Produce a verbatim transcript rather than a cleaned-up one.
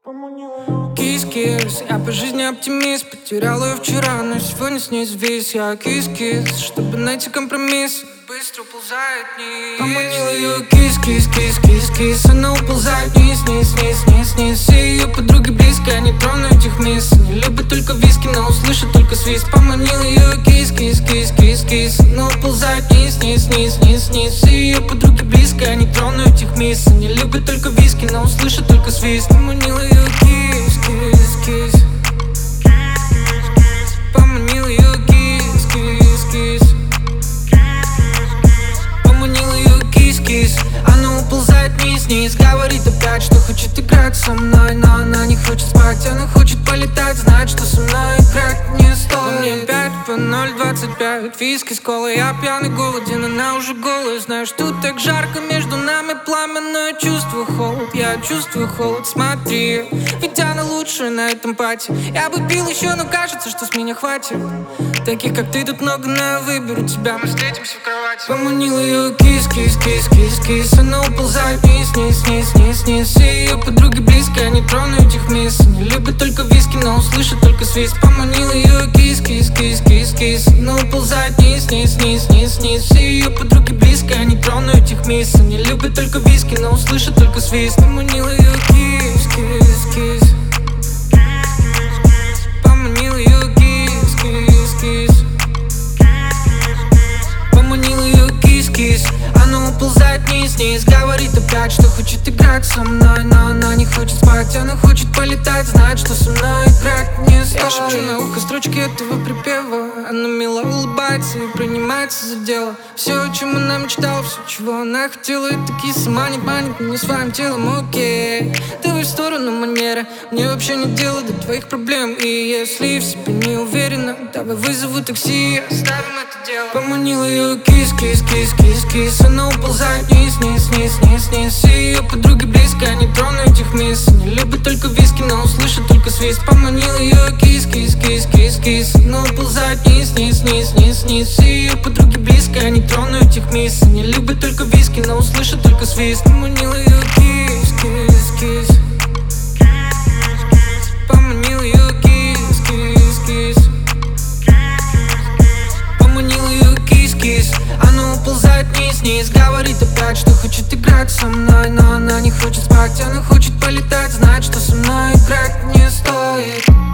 Кис-кис, я по жизни оптимист. Потерял ее вчера, но сегодня с ней завис. Я кис-кис, чтобы найти компромисс. Быстро уползает вниз. Поманил ее кис-кис-кис-кис-кис. Она уползает вниз, вниз, вниз, вниз, вниз. И ее подруги близко, я не трону этих мисс. Не любит только виски, но услышит только свист. Поманил ее кис-кис-кис-кис-кис. Она уползает вниз, вниз, вниз, вниз, вниз. И ее подруги близко, я не трону этих мисс. Не любит только виски, но услышит только свист. Поманил ее кис-кис-кис. Поманил ее кис-кис-кис. Поманил ее кис-кис. Она уползает вниз-вниз. Говорит опять, что хочет играть со мной. Но она не хочет спать, она хочет полетать. Знает, что со мной играть не стоит. Мне пять по ноль двадцать пять. Виски с колой, я пьяный, голоден. Она уже голая. Знаешь, тут так жарко, между нами пламя. Но я чувствую холод, я чувствую холод. Смотри, ведь она лучшая на этом пати. Я бы пил еще, но кажется, что с меня хватит. Таких, как ты, тут много, но я выберу тебя. Мы встретимся в кровати. Поманил ее кис-кис-кис-кис-кис. Она уползает вниз, вниз, вниз, вниз, вниз. И ее подруги близко, я не трону этих мисс. Не любит только виски, но услышит только свист. Поманил ее кис-кис-кис-кис-кис. Она уползает вниз, вниз, вниз, вниз, вниз. И ее подруги близко, я не трону этих мисс. Не любит только виски, но услышит только свист. Поманил ее кис-кис-кис. Поманил ее кис-кис-кис. Поманил ее кис-кис. Она уползает вниз-вниз. Говорит опять, что хочет играть со мной. Но она не хочет спать, она хочет полетать. Знает, что со мной играть не стоит. Я шепчу на ухо строчки этого припева. Она мило улыбается и принимается за дело. Все, о чем она мечтала, все, чего она хотела. Это кис сама не панит, не своим телом, окей. Давай в сторону манеры, мне вообще нет дела до твоих проблем. И если в себе не уверена, давай вызову такси, оставим это дело. Поманил ее кис-кис-кис-кис-кис. Она уползает вниз, вниз, вниз, вниз, вниз. И ее подруги близко, я не трону этих мисс. Не любит только виски, но услышит только свист. Поманил ее кис-кис-кис-кис-кис. Она уползает вниз, вниз, вниз, вниз, вниз. И ее подруги близко, я не трону этих мисс. Не любит только виски, но услышит только свист. Поманил ее кис-кис-кис. Поманил ее кис-кис-кис. Поманил ее кис-кис. Она уползает вниз-вниз. Говорит опять, что хочет играть со мной. Но она не хочет спать, она хочет полетать. Знает, что со мной играть не стоит.